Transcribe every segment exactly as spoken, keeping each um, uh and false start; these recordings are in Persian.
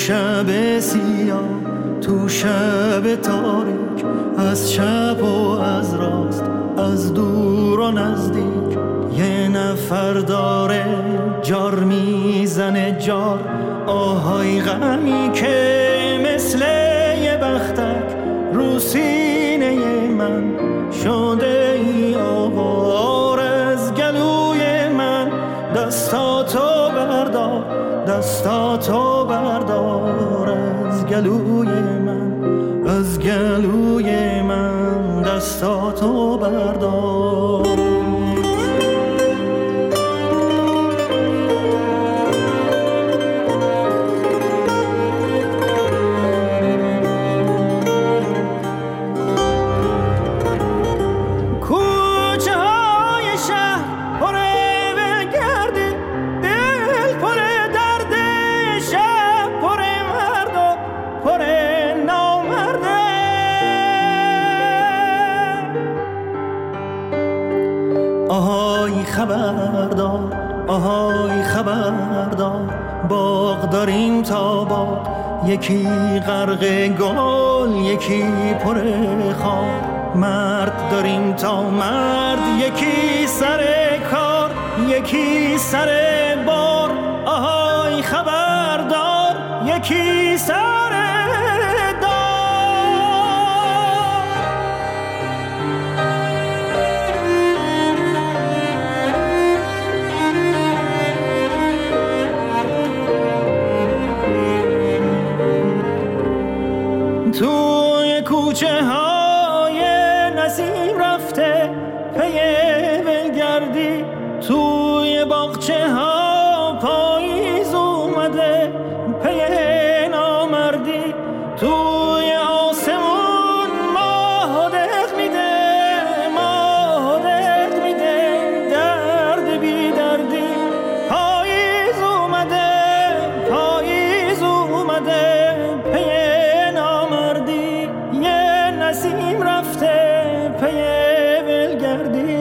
شب سیاه، تو شب تاریک، از چپ و از راست، از دور و نزدیک، یه نفر داره جار میزنه جار، آهای غمی که مثل یه بختک رو سینه من شده ای آوار. از گلوی من دستاتو بردار، دستاتو بردار، از گلوی من، از گلوی من دستاتو بردار. خبردار، آهای خبردار، باغ داریم تا باغ، یکی غرق گل یکی پر خار، مرد داریم تا مرد، یکی سر کار یکی سر بار، آهای خبردار، یکی سر توی کوچه های نسیم رفته پی ولگردی، توی باغچه ها پاییز اومده پی نامردی، توی آسمون ماه دق میده، ماه دق میده، درد بی دردی، پاییز اومده، پاییز اومده پی نسیم رفته پی ولگردی.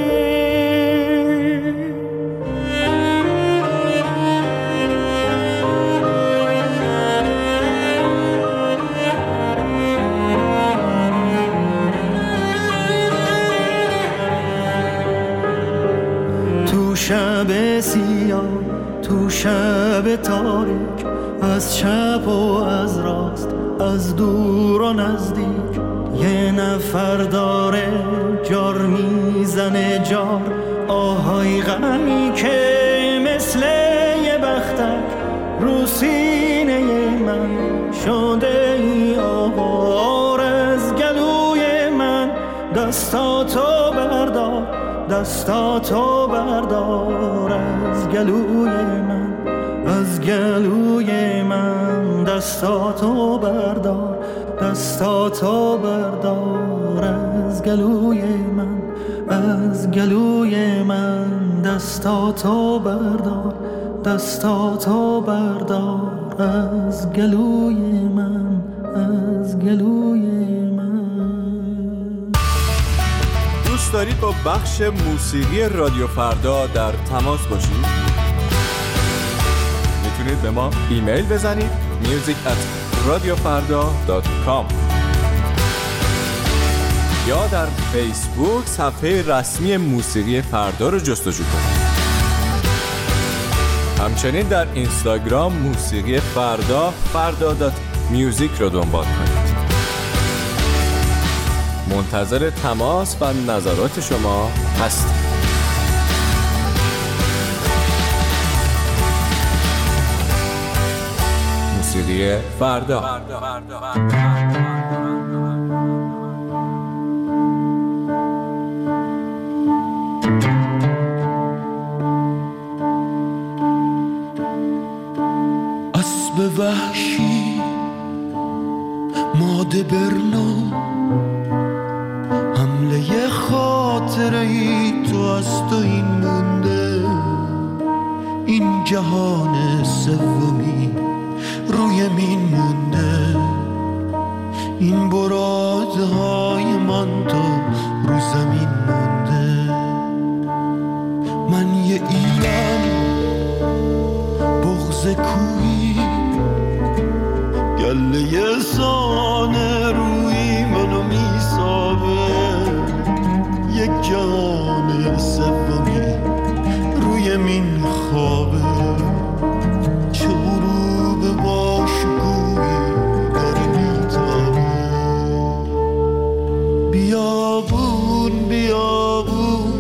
تو شب سیاه، تو شب تاریک، از چپ و از راست، از دور و نزدیک، یه نفر داره جار میزنه جار، آهای غمی که مثل یه بختک رو سینه من شده ای آوار. از گلوی من دستاتو بردار، دستاتو بردار، از گلوی من، از گلوی من دستاتو بردار، دستاتو بردار، از گلوی من، از گلوی من دستاتو بردار، دستاتو بردار، از گلوی من، از گلوی من. دوست دارید با بخش موسیقی رادیو فردا در تماس باشید؟ میتونید به ما ایمیل بزنید music at radiofarda dot com یا در فیسبوک صفحه رسمی موسیقی فردا رو جستجو کنید. همچنین در اینستاگرام موسیقی فردا فردا دات میوزیک رو دنبال کنید. منتظر تماس و نظرات شما هستیم. موسیقی فردا. اسب وحشی ماده برنو، حمله خاطره ای تو از تو این مونده، این جهان سومی روی مین مونده، این برادهای من تا رو زمین مونده. من یه ایلم بغض کوهی گله سانه روی منو میسابه، یک جان سومی روی من خوابه، چه غروب باشگویی داره میتابه. بیابون بیابون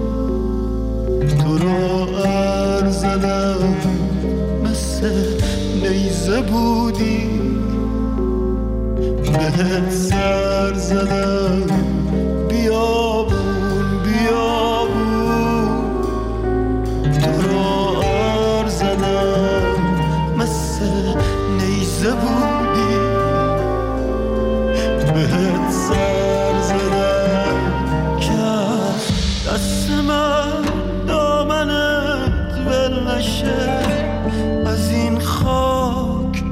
تو را ارزدم، مثل نیزه بودی بهت سر زدم. بیابون بیابون تو را ارزدم، مثل نیزه بودی بهت سر زدم. که دست من دامنت ول نشه، از این خاک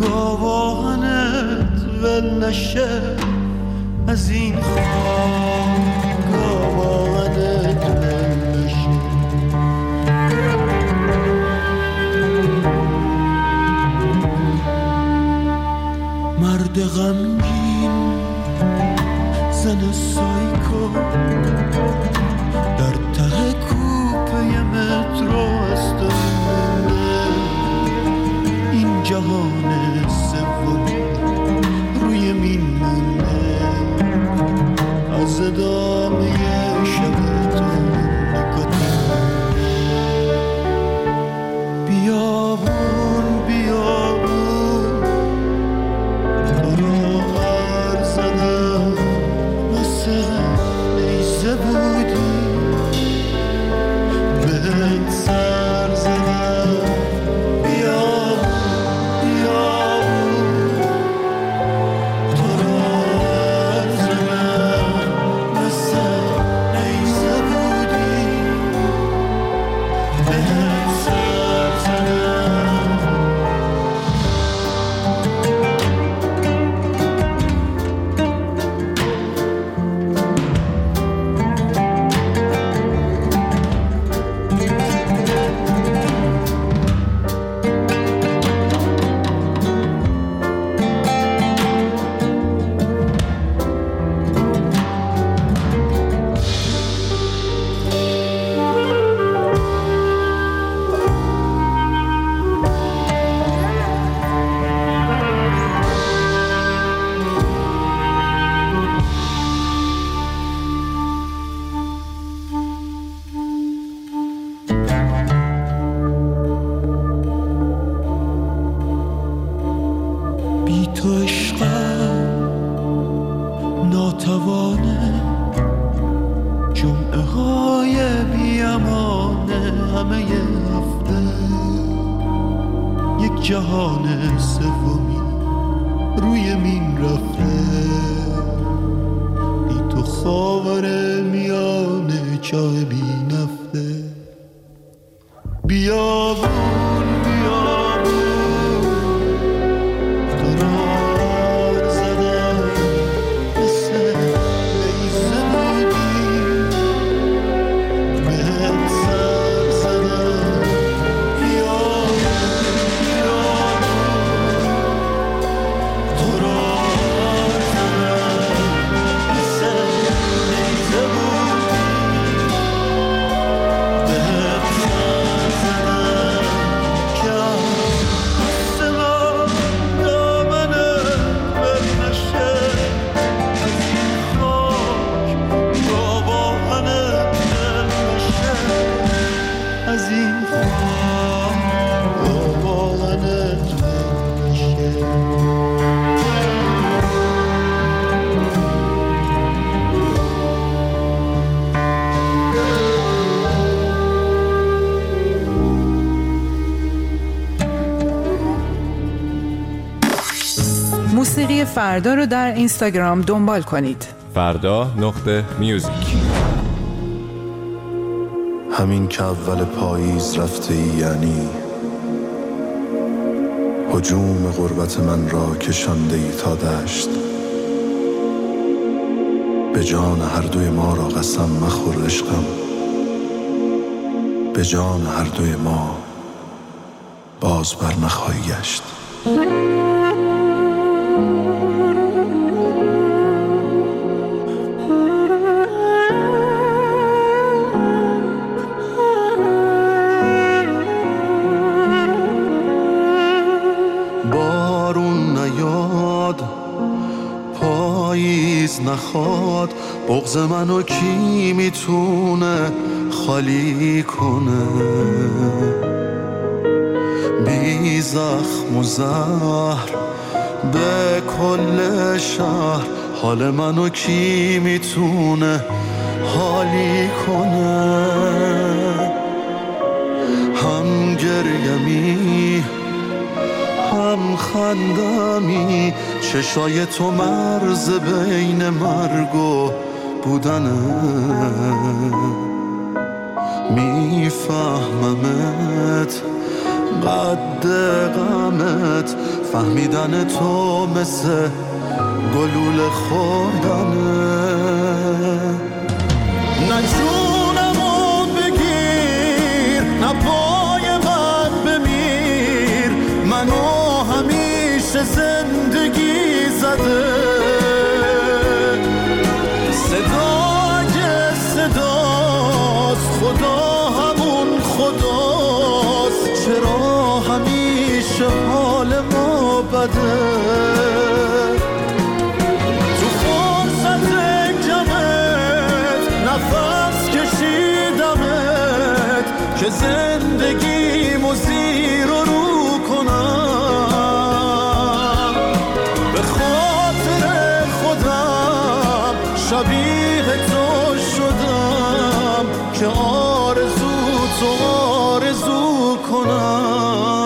گاوانت ول نشه، از این خاک گاوانت ول نشه. مرد غمگین زن سایکو در ته کوپه مترو است، این جهان سومی روی مین مونده، از ادامه شب تو نگاه. بیابون بیابون تو را ارزدم، مثل نیزه بودی بهت سر زدم. جهان سومی روی مین رفته، بی تو خاور میانه چاه بی نفته. بیابون بیابون تو را ارزدم، مثل نیزه بودی بهت سر زدم. موسیقی فردا رو در اینستاگرام دنبال کنید. فردا نقطه میوزیک. همین که اول پاییز رفته ای، یعنی هجوم غربت من را کشانده ای تا دشت. به جان هر دوی ما را قسم مخور عشقم، به جان هر دوی ما باز بر نخواهی گشت. میخواد؟ بغض منو کی میتونه خالی کنه؟ بی زخم و زهر به کل شهر حال منو کی میتونه حالی کنه؟ هم گریمی هم خندمی، چشای تو مرز بین مرگ و بودنه. میفهممت قد غمت، فهمیدن تو مثل گلوله خوردنه. نه جونمو بگیر، نه پای من بمیر، منو همیشه زندگی زده. صدای صداست، خدا همون خداست، چرا همیشه حال ما بده؟ تو فرصت کمت نفس کشیدمت که زندگیمو زیر و رو کنم. به خاطر خودم شبیه تو شدم که آرزو تو آرزو کنم.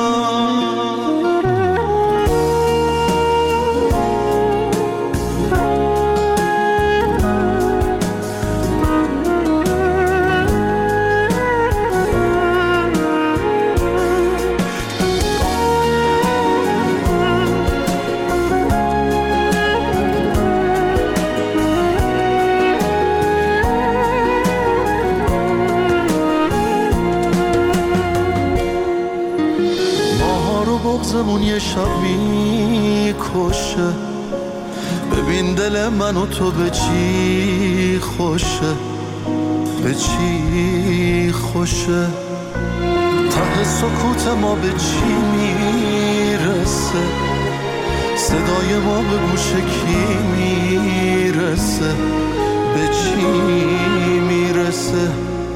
بغضمون یه شب میکشه، ببین دل من و تو به چی خوشه، به چی خوشه. ته سکوت ما به چی میرسه، صدای ما به گوش کی میرسه، به چی میرسه.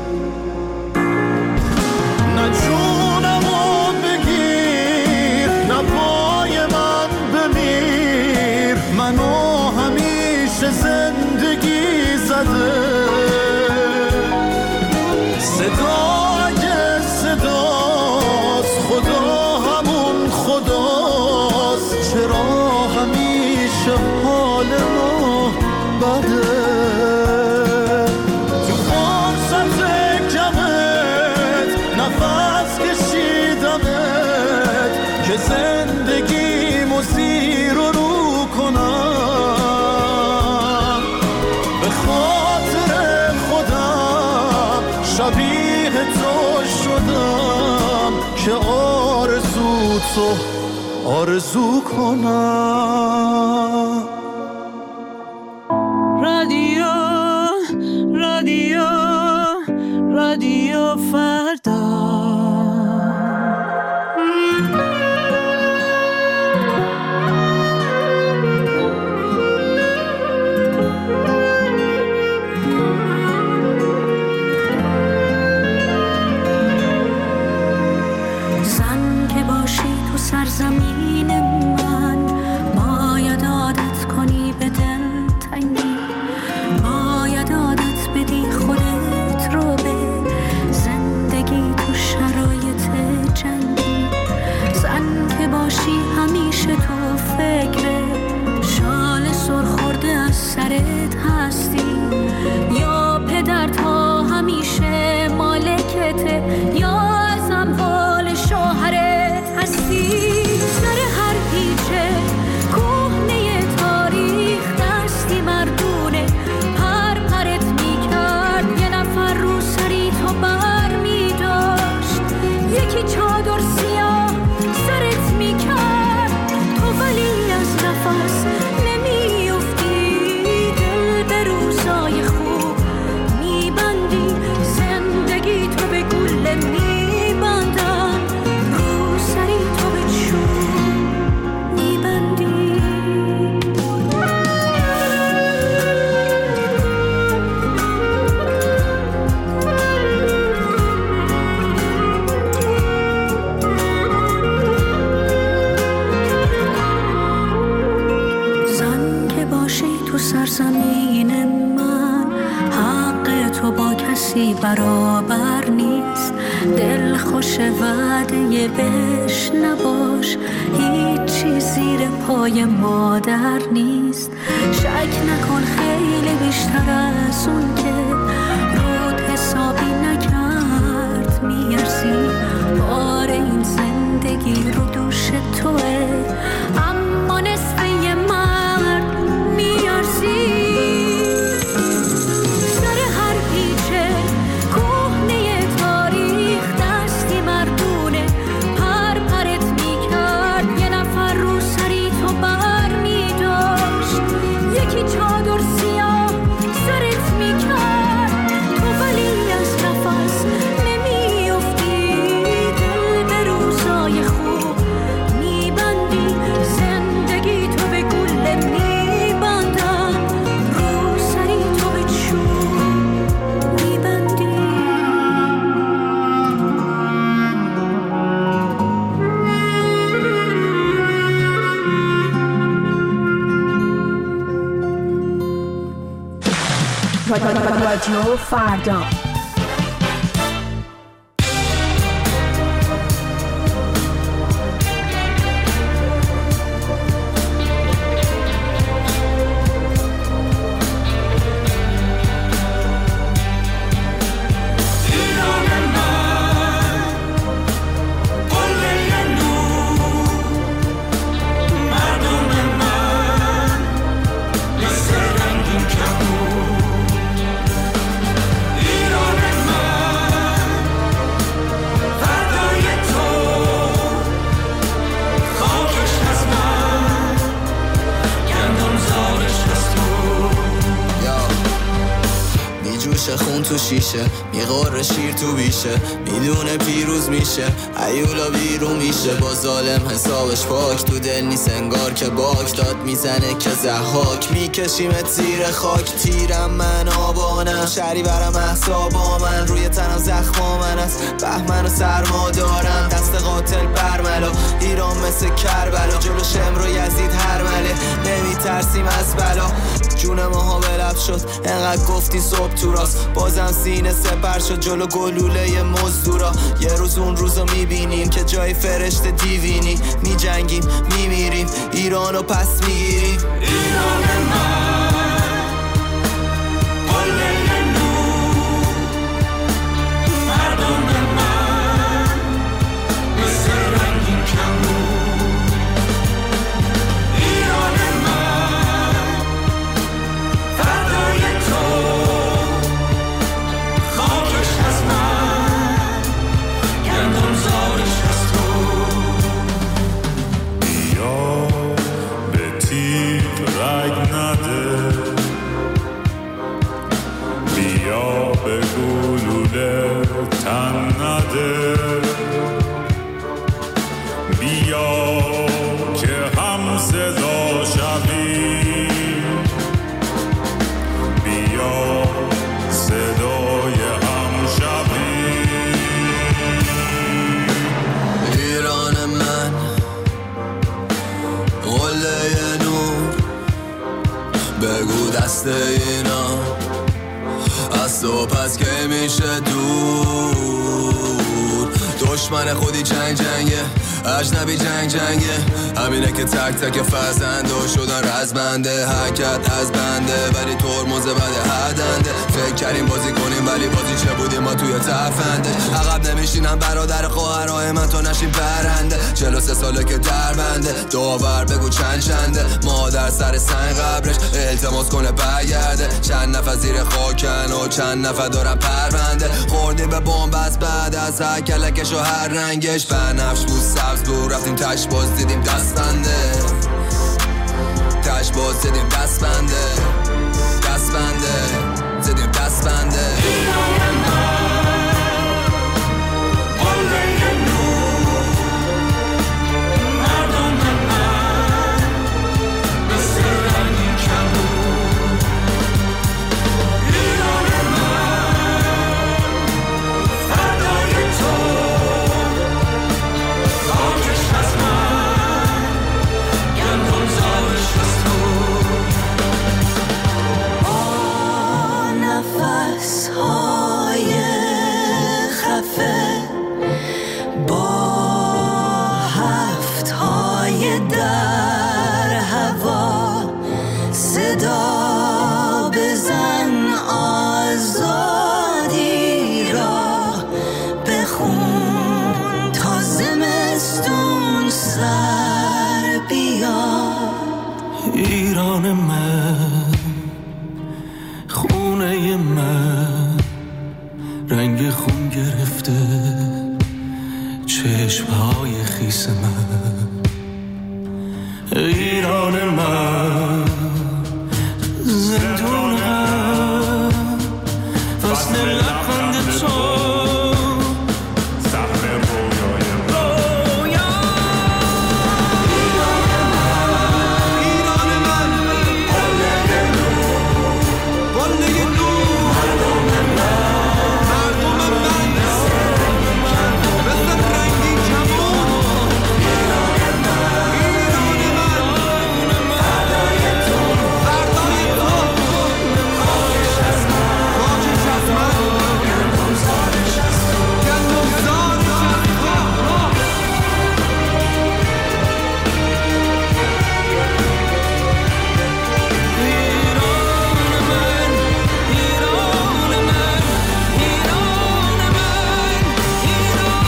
نه جونمو بگیر، نه پای من بمیر، منو همیشه زندگی زده. صدای صداست، خدا همون خداست، چرا همیشه حال ما بده؟ تو فرصت کمت نفس کشیدمت که زندگیمو زیر و رو کنم. به خاطر خودم شبیه تو شدم که آرزو تو آرزو کنم. رادیو رادیو رادیو فردا. زن که باشی تو سرزمین من، باید عادت برابر نیست. دل خوش وعده بهش نباش، هیچی زیر پای مادر نیست. شک نکن خیلی بیشتر از اون که رود حسابی نکرد میارزی. بار این زندگی رو دوش توه، اما نصف یه مرد میارزی. سر هر پیچه کهنه تاریخ دستی مردونه پر پرت میکرد. یه نفر رو سری تو بر میداشت، یکی چادر سیاه سرت میکرد. تو ولی از نفس نمیافتی، دل به روزای خوب میبندی. زندگی تو به گله میبندن، رو سری تو به چوب میبندی. رادیو فردا. خون تو شیشه میقاره شیر تو بیشه، میدونه پیروز میشه ایولا بیرون میشه. با ظالم حسابش پاک، تو دل نیست انگار که باک داد میزنه که زحاک. میکشیمت زیر خاک، تیرم من آبانم، شری برم احسابا من، روی تنم زخما من است. بهمن و سرما دارم، دست قاتل برملا. ایران مثل کربلا، جلو شمر و یزید هرمله. نمیترسیم از بلا، جون ماها بلب شد انقدر گفتی صبح تو راست. بازم سینه سپر شد جلو گلوله مزدورا. یه روز اون روزو میبینیم که جای فرشته دیوینی. میجنگیم میمیریم، ایرانو پس میگیریم. ایران من قله نور، مردم من مثل رنگین کمون. ایران من فردای تو، خاکش از من، گندم زارش از تو. بیا به تیغ رگ نده، بیا به گلوله تن نده. بیا که هم صدا شوی، بیا صدای هم شوی. ایران من قله نور، بگو دست اینا از تو پس که میشه دور. دشمن خودی جنگ جنگه، اجنبی جنگ جنگه. همینه که تک تک فرزنده شدن رزمنده. حرکت از بنده ولی ترمز بده هدنده. فکر کردیم بازی کنیم ولی بازی چه بودیم ما توی تفنده. عقب نمیشینم برادر خواهرای من تا نشیم پرنده. چهل و سه ساله که در بنده، داور بگو چند چنده. مادر سر سنگ قبرش التماس کنه برگرده. چند نفر زیر خاکن و چند نفر دارن پرونده. خوردیم به بمب از بعد از هر کلکش و هر رنگش. بنفش بود سبز بود، رفتیم تش باز دیدیم دست بنده. تش باز دیدیم دست بنده، دست بنده زدیم دست بنده. ایران من قله نور، مردم من مثل رنگین کمون. ایران من فردای تو، خاکش از من، گندم زارش از تو. آه نفس چشمهای خیس من، ایران من، زندون من، وصل لبخند تو، سهم رویای رویا. ایران من، قله نور، قله نور، مردم من، مردم من، مثل رنگی کمون. ایران من، ایران من، فردای تو، فردای تو، خاکش از من، خاکش از من، گندم زارش از تو، گندم زارش از تو. ایران من، ایران من، ایران من، ایران.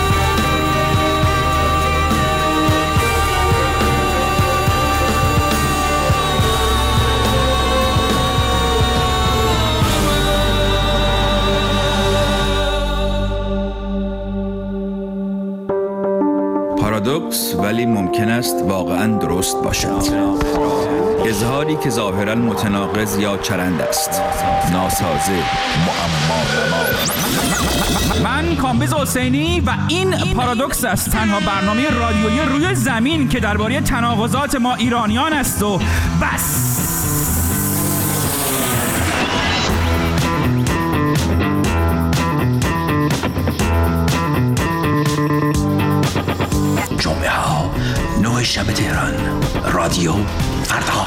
پارادوکس ولی ممکن است واقعاً درست باشد. اظهاری که ظاهراً متناقض یا چرند است، ناسازه، معما نما. من کامبیز حسینی و این پارادوکس است، تنها برنامه رادیویی روی زمین که درباره تناقضات ما ایرانیان است و بس. جمعه ها نه شب تهران، رادیو فردا.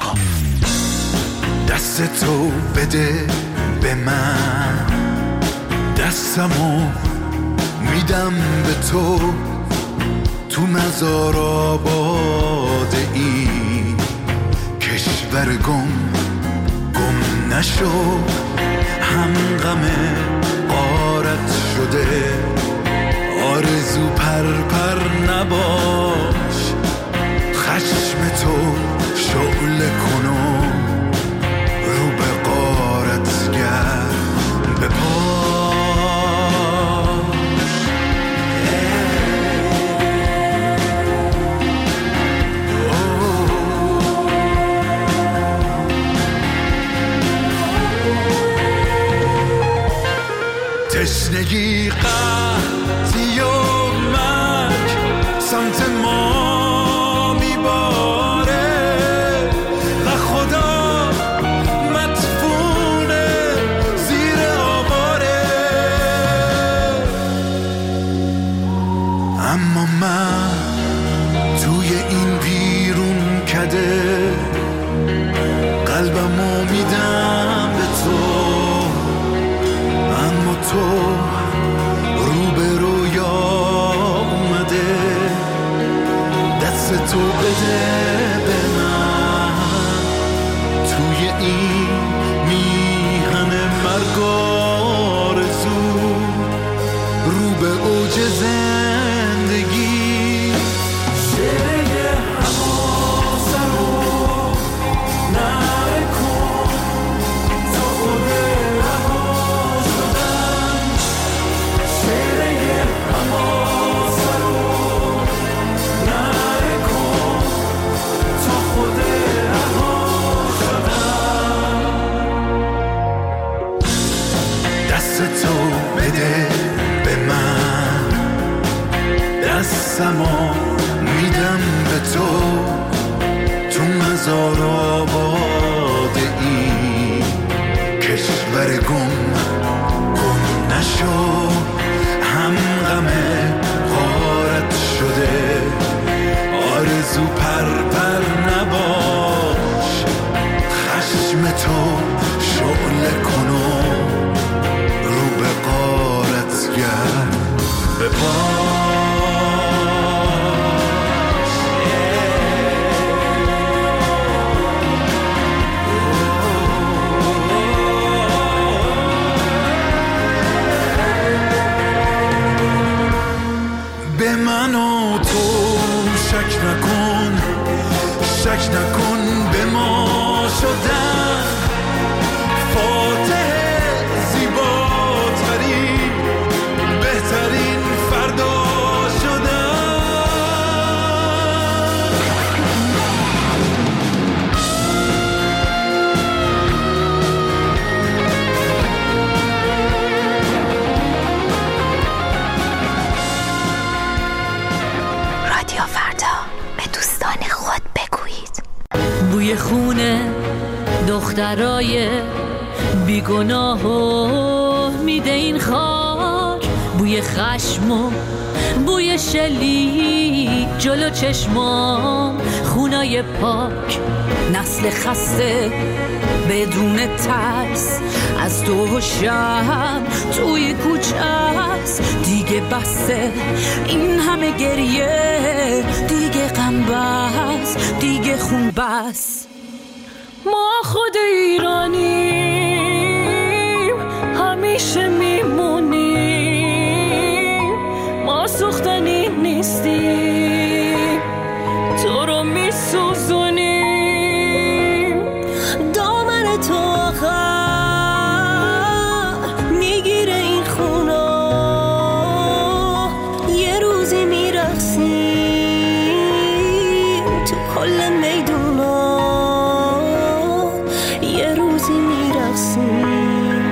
دست تو بده به من، دستمو میدم به تو، تو مزار آباد این کشور گم گم نشو، هم غم غارت شده، آرزو پر پر نباش، خشم تو شعله کنو، رو به غارت گرد بپاش. تشنگی قحطی و مرگ سمت ما میباره و خدا مدفونه زیر آواره، اما من توی این بیرون کده قلبمو میدم به تو، اما تو رو به رویا اومده، دست تو بده به من، توی این میهن مرگ آرزو، رو به اوج زندگی. شعله حواس رو نکن، تا خود رها شدم، شعله حواس رو نکن، تا خود رها شدم. دست تو بده به من، دستمو میدم به تو، تو مزار آباد این کشور گم گم نشو، هم غم غارت شده، آرزو پر پر نباش، خشم تو شعله کنو، رو به غارت گرد بپاش. به من و تو شک نکن، شک نکن به ما شدن، فاتح زیباترین بهترین فردا رادیو فردا به دوستان خود بگویید. بوی خونه دخترای بیگناه و میده این خاک، بوی خشم و بوی شلیک جلو چشمام، خونای پاک، نسل خسته بدون ترس از دو و شب توی کوچه است. دیگه بسه این همه گریه، دیگه غم بس، دیگه خون بس. ما خود ایرانیم همیشه میمونیم، ما سوختنی نیستیم تو رو میسوزونیم. دامن تو آخر میگیره این خونا، یه روزی میرقصیم تو کل میدونا، یه روزی میرقصیم.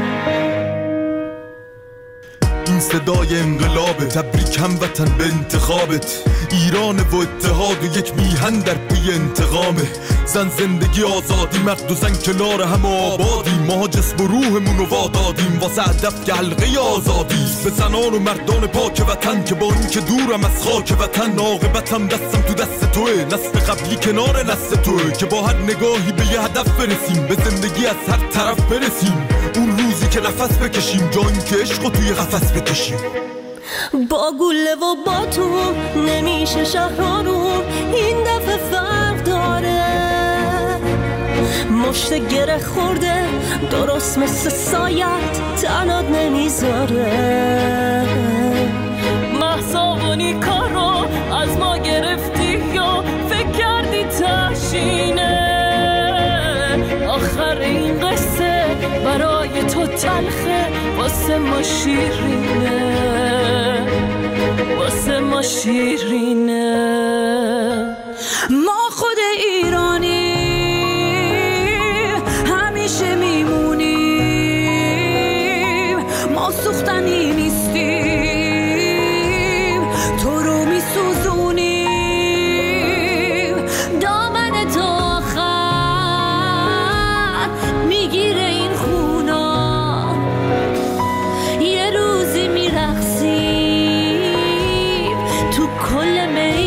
این صدای انقلابه، تبریک هموطن به انتخابت. ایران و اتحاد و یک میهن در پی انتقامه. زن زندگی آزادی، مرد و زن کنار هم آبادیم. ما جسم و روحمون رو وادادیم واسه هدف که حلقه آزادی. به زنان و مردان پاک وطن که با این که دورم از خاک وطن، عاقبتم دستم تو دست توه. نسل قبلی کنار نسل توه که با هر نگاهی به یه هدف برسیم، به زندگی از هر طرف برسیم. اون روزی که نفس بکشیم، جایی که عشقو توی قفس بکشیم. با گله و با تو نمیشه شهرارون، این دفعه فرق داره. مشت گره خورده درست مثل سایت تنات نمیذاره. محصابونی کارو از ما گرفتی یا فکر کردی تشینه. آخر این قصه برای تو تلخه، واسه ما شیرینه، واسه ما شیرینه. ما خود ایرانی همیشه میمونیم، ما سوختنی نیستیم تو رو میسوزونیم. دامن تو آخر میگیره این خونا، یه روزی میرقصیم تو کل